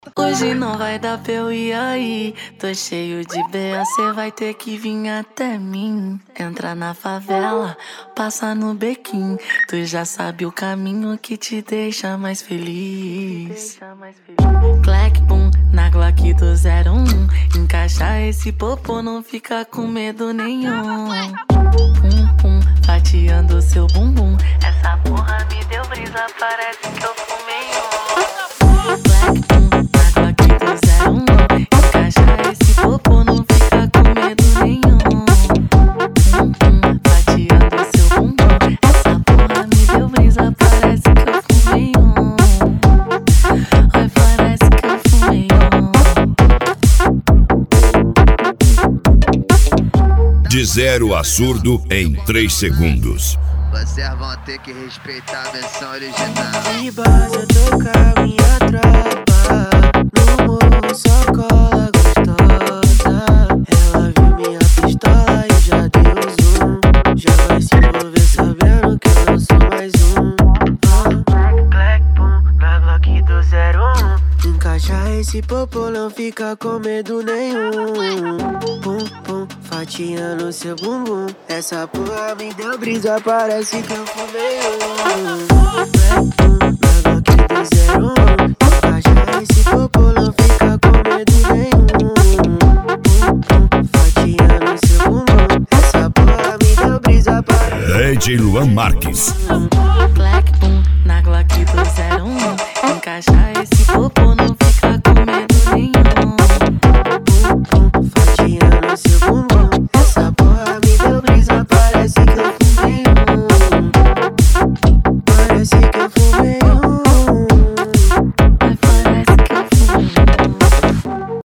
Hoje não vai dar pra eu ir aí. Tô cheio de BA, cê vai ter que vir até mim. Entra na favela, passa no bequim. Tu já sabe o caminho que te deixa mais feliz. Clack boom, na Glock do 01. Encaixa esse popô, não fica com medo nenhum. Pum pum, fatiando seu bumbum. Essa porra me deu brisa, parece que eu fumei um. Clack boom, na Glock do 01. Encaixa esse popô, não fica com medo nenhum. Pum pum, fatiando seu bumbum. Essa porra me deu brisa, parece que eu fumei um. Ai, parece que eu fumei um. De 0 a surdo em 3 segundos. Vocês vão ter que respeitar a versão original. De base eu tocar minha tropa. No morro só cola gostosa. Ela viu minha pistola e já deu zoom. Já vai se envolver sabendo que eu não sou mais um. Black boom, na Glock do 01. Encaixa esse popô, não fica com medo nenhum. Pum pum, fatiando seu bumbum. Essa porra me deu brisa, parece que eu fumei um. Black boom, na Glock do 01. Encaixa esse popô, não fica com medo nenhum. Pum pum, fatiando seu bumbum. Essa porra me deu brisa, parece DJ Luan Marques.